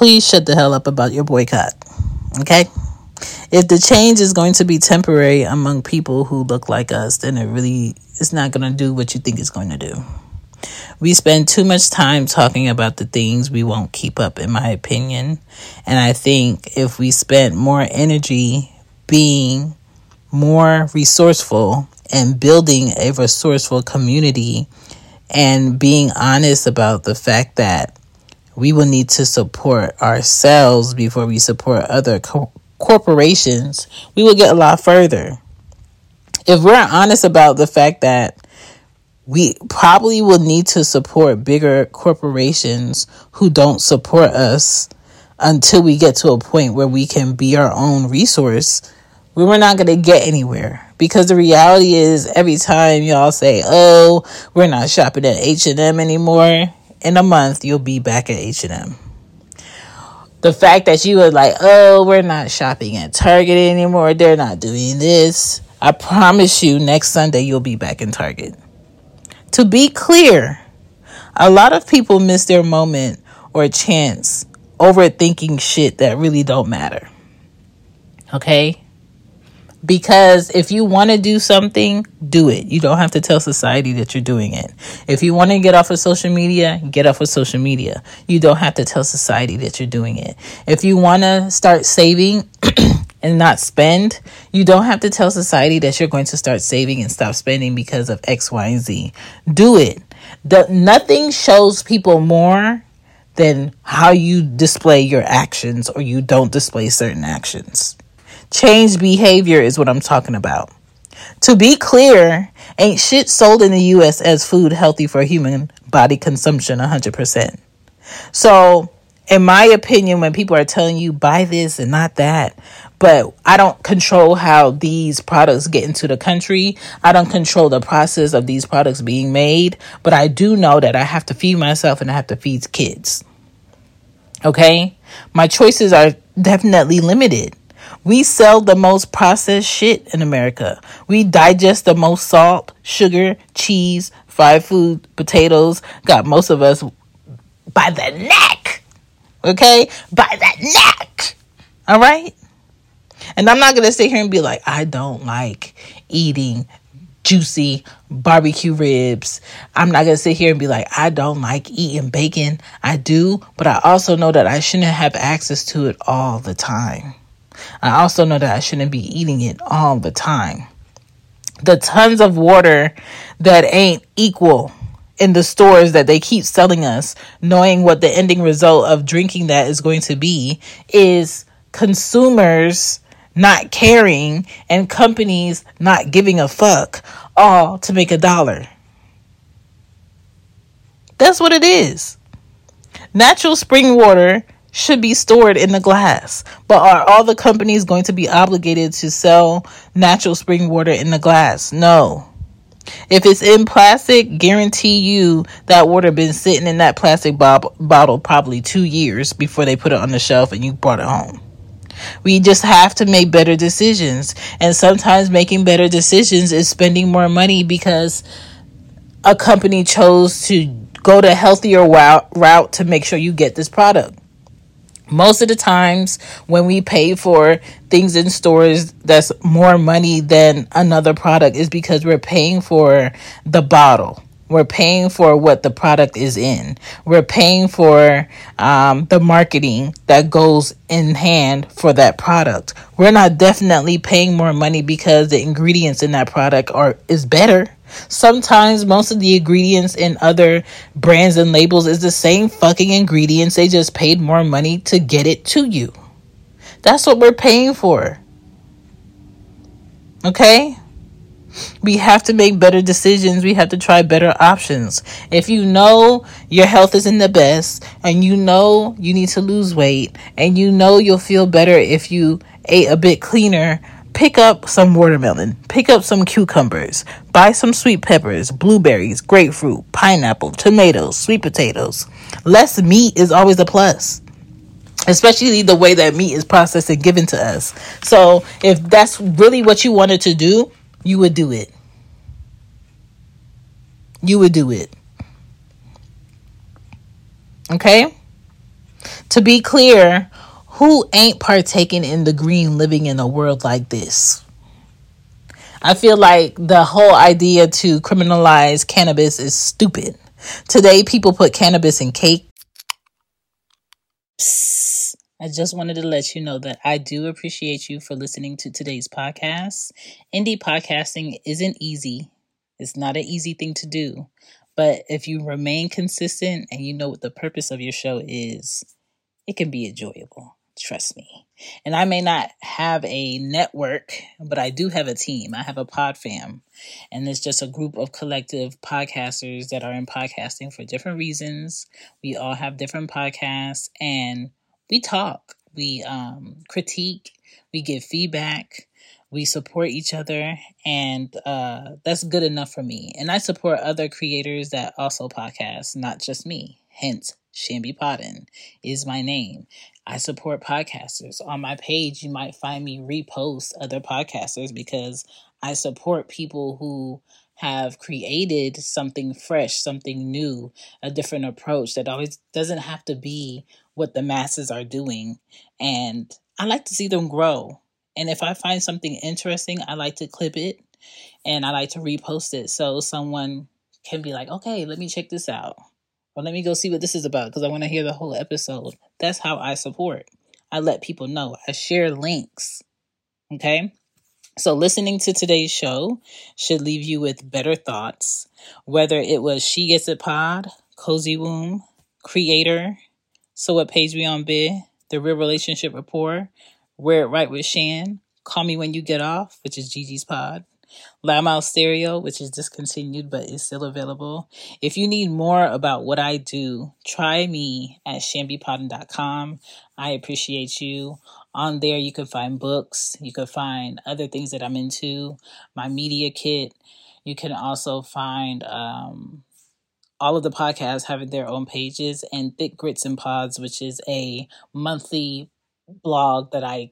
please shut the hell up about your boycott. Okay? If the change is going to be temporary among people who look like us, then it's not going to do what you think it's going to do. We spend too much time talking about the things we won't keep up, in my opinion. And I think if we spent more energy being more resourceful and building a resourceful community and being honest about the fact that we will need to support ourselves before we support other corporations, we will get a lot further. If we're honest about the fact that we probably will need to support bigger corporations who don't support us until we get to a point where we can be our own resource, we were not going to get anywhere. Because the reality is, every time y'all say, oh, we're not shopping at H&M anymore, in a month, you'll be back at H&M. The fact that you were like, oh, we're not shopping at Target anymore, they're not doing this, I promise you, next Sunday, you'll be back in Target. To be clear, a lot of people miss their moment or chance overthinking shit that really don't matter. Okay? Because if you want to do something, do it. You don't have to tell society that you're doing it. If you want to get off of social media, get off of social media. You don't have to tell society that you're doing it. If you want to start saving and not spend, you don't have to tell society that you're going to start saving and stop spending because of X, Y, and Z. Do it. Nothing shows people more than how you display your actions or you don't display certain actions. Change behavior is what I'm talking about. To be clear, ain't shit sold in the U.S. as food healthy for human body consumption 100%. So, in my opinion, when people are telling you buy this and not that, but I don't control how these products get into the country. I don't control the process of these products being made, but I do know that I have to feed myself and I have to feed kids. Okay? My choices are definitely limited. We sell the most processed shit in America. We digest the most salt, sugar, cheese, fried food, potatoes. Got most of us by the neck. Okay? By the neck. All right? And I'm not going to sit here and be like, I don't like eating juicy barbecue ribs. I'm not going to sit here and be like, I don't like eating bacon. I do, but I also know that I shouldn't have access to it all the time. I also know that I shouldn't be eating it all the time. The tons of water that ain't equal in the stores that they keep selling us, knowing what the ending result of drinking that is going to be, is consumers not caring and companies not giving a fuck, all to make $1. That's what it is. Natural spring water should be stored in the glass. But are all the companies going to be obligated to sell natural spring water in the glass? No. If it's in plastic, guarantee you that water been sitting in that plastic bottle probably 2 years before they put it on the shelf and you brought it home. We just have to make better decisions. And sometimes making better decisions is spending more money because a company chose to go the healthier route to make sure you get this product. Most of the times when we pay for things in stores that's more money than another product is because we're paying for the bottle. We're paying for what the product is in. We're paying for the marketing that goes in hand for that product. We're not definitely paying more money because the ingredients in that product is better. Sometimes most of the ingredients in other brands and labels is the same fucking ingredients. They just paid more money to get it to you. That's what we're paying for. Okay? We have to make better decisions. We have to try better options. If you know your health isn't the best and you know you need to lose weight and you know you'll feel better if you ate a bit cleaner, pick up some watermelon, pick up some cucumbers, buy some sweet peppers, blueberries, grapefruit, pineapple, tomatoes, sweet potatoes. Less meat is always a plus, especially the way that meat is processed and given to us. So if that's really what you wanted to do, you would do it. You would do it. Okay? To be clear, who ain't partaking in the green living in a world like this? I feel like the whole idea to criminalize cannabis is stupid. Today, people put cannabis in cake. Psst. I just wanted to let you know that I do appreciate you for listening to today's podcast. Indie podcasting isn't easy. It's not an easy thing to do. But if you remain consistent and you know what the purpose of your show is, it can be enjoyable. Trust me. And I may not have a network, but I do have a team. I have a pod fam. And it's just a group of collective podcasters that are in podcasting for different reasons. We all have different podcasts and we talk. We critique. We give feedback. We support each other. And that's good enough for me. And I support other creators that also podcast, not just me. Hence, Shambi Podden is my name. I support podcasters. On my page, you might find me repost other podcasters because I support people who have created something fresh, something new, a different approach that always doesn't have to be what the masses are doing. And I like to see them grow. And if I find something interesting, I like to clip it and I like to repost it so someone can be like, okay, let me check this out. Or let me go see what this is about because I want to hear the whole episode. That's how I support. I let people know. I share links. Okay? So listening to today's show should leave you with better thoughts. Whether it was She Gets It Pod, Cozy Womb, Creator, So What Page We On Bid, The Real Relationship Rapport, Wear It Right with Shan, Call Me When You Get Off, which is Gigi's pod. Loudmouth Stereo, which is discontinued but is still available. If you need more about what I do, try me at shambipodden.com. I appreciate you. On there, you can find books. You can find other things that I'm into. My media kit. You can also find all of the podcasts having their own pages, and Thick Grits and Pods, which is a monthly blog that I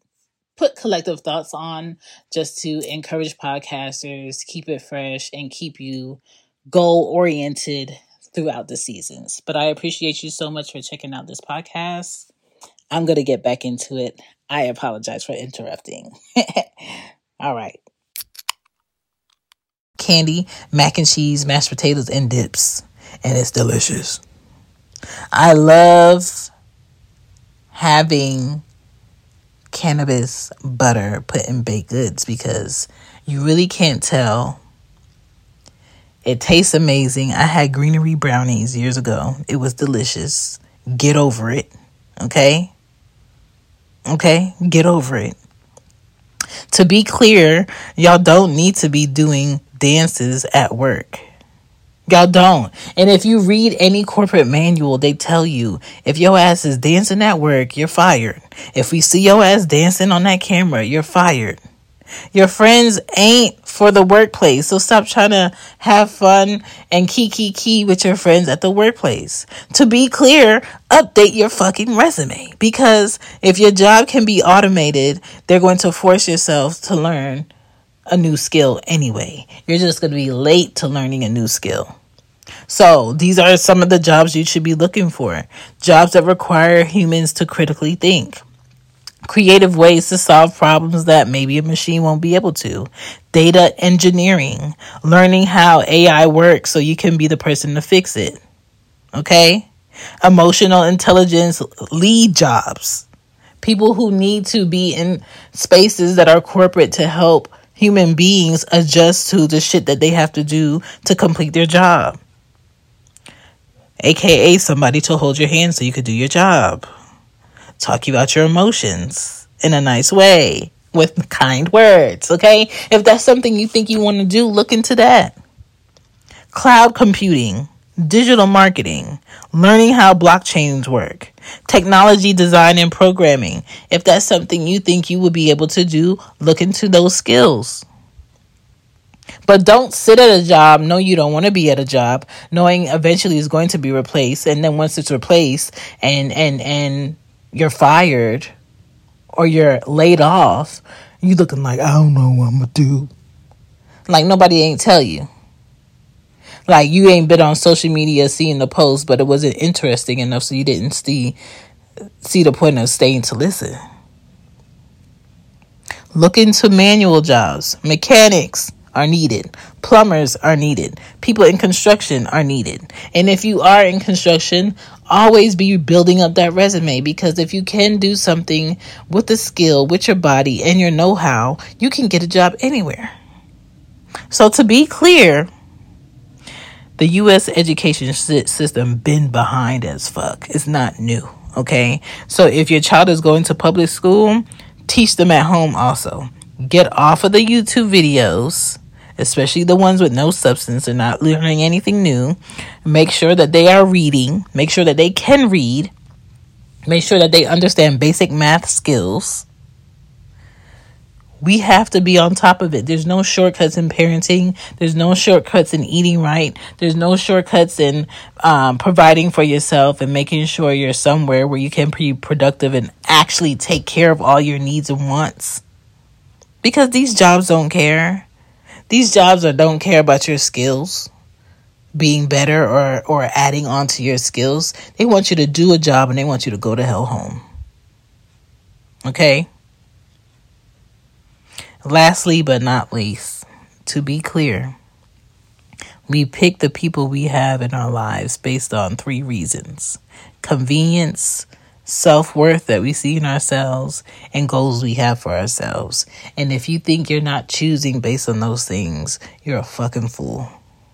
put collective thoughts on just to encourage podcasters, keep it fresh, and keep you goal-oriented throughout the seasons. But I appreciate you so much for checking out this podcast. I'm going to get back into it. I apologize for interrupting. All right. Candy, mac and cheese, mashed potatoes, and dips. And it's delicious. I love having cannabis butter put in baked goods because you really can't tell. It tastes amazing. I had greenery brownies years ago. It was delicious. Get over it. Okay? Get over it. To be clear, y'all don't need to be doing dances at work. Y'all don't. And if you read any corporate manual, they tell you if your ass is dancing at work, you're fired. If we see your ass dancing on that camera, you're fired. Your friends ain't for the workplace, so stop trying to have fun and key with your friends at the workplace. To be clear, update your fucking resume because if your job can be automated, they're going to force yourself to learn a new skill anyway. You're just going to be late to learning a new skill. So these are some of the jobs you should be looking for. Jobs that require humans to critically think. Creative ways to solve problems that maybe a machine won't be able to. Data engineering. Learning how AI works so you can be the person to fix it. Okay? Emotional intelligence lead jobs. People who need to be in spaces that are corporate to help human beings adjust to the shit that they have to do to complete their job. AKA somebody to hold your hand so you could do your job. Talk about your emotions in a nice way with kind words, okay? If that's something you think you want to do, look into that. Cloud computing, digital marketing, learning how blockchains work, technology design and programming. If that's something you think you would be able to do, look into those skills. But don't sit at a job, know you don't want to be at a job, knowing eventually it's going to be replaced. And then once it's replaced and you're fired or you're laid off, you looking like, I don't know what I'm going to do. Like nobody ain't tell you. Like, you ain't been on social media seeing the post, but it wasn't interesting enough, so you didn't see the point of staying to listen. Look into manual jobs. Mechanics are needed. Plumbers are needed. People in construction are needed. And if you are in construction, always be building up that resume, because if you can do something with the skill, with your body and your know-how, you can get a job anywhere. So to be clear, the U.S. education system been behind as fuck. It's not new, okay? So if your child is going to public school, teach them at home also. Get off of the YouTube videos, especially the ones with no substance and not learning anything new. Make sure that they are reading. Make sure that they can read. Make sure that they understand basic math skills. We have to be on top of it. There's no shortcuts in parenting. There's no shortcuts in eating right. There's no shortcuts in providing for yourself and making sure you're somewhere where you can be productive and actually take care of all your needs and wants. Because these jobs don't care. These jobs don't care about your skills being better or adding on to your skills. They want you to do a job and they want you to go to hell home. Okay? Lastly, but not least, to be clear, we pick the people we have in our lives based on 3 reasons: convenience, self-worth that we see in ourselves, and goals we have for ourselves. And if you think you're not choosing based on those things, you're a fucking fool.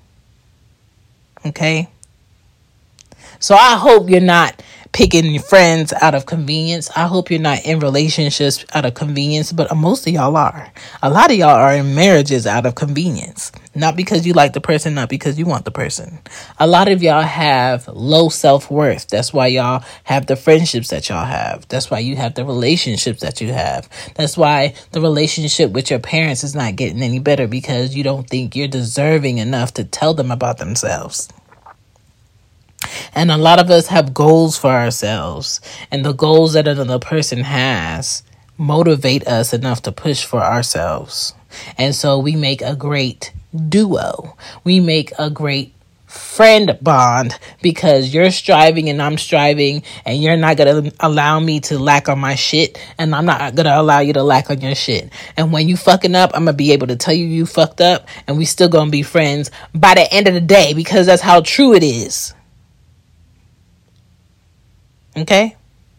Okay? So I hope you're not picking your friends out of convenience. I hope you're not in relationships out of convenience, but most of y'all are. A lot of y'all are in marriages out of convenience. Not because you like the person, not because you want the person. A lot of y'all have low self-worth. That's why y'all have the friendships that y'all have. That's why you have the relationships that you have. That's why the relationship with your parents is not getting any better, because you don't think you're deserving enough to tell them about themselves. And a lot of us have goals for ourselves, and the goals that another person has motivate us enough to push for ourselves. And so we make a great duo. We make a great friend bond, because you're striving and I'm striving, and you're not going to allow me to lack on my shit, and I'm not going to allow you to lack on your shit. And when you fucking up, I'm going to be able to tell you fucked up, and we still going to be friends by the end of the day, because that's how true it is. Okay?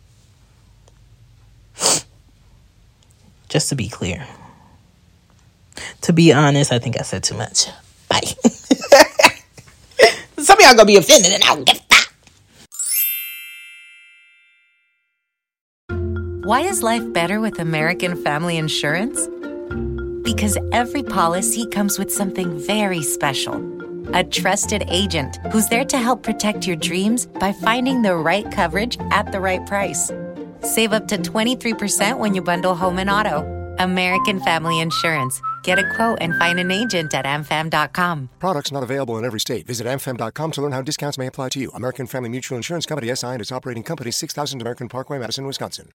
Just to be clear. To be honest, I think I said too much. Bye. Some of y'all gonna be offended and I'll get that. Why is life better with American Family Insurance? Because every policy comes with something very special. A trusted agent who's there to help protect your dreams by finding the right coverage at the right price. Save up to 23% when you bundle home and auto. American Family Insurance. Get a quote and find an agent at amfam.com. Products not available in every state. Visit amfam.com to learn how discounts may apply to you. American Family Mutual Insurance Company, SI, and its operating company, 6000 American Parkway, Madison, Wisconsin.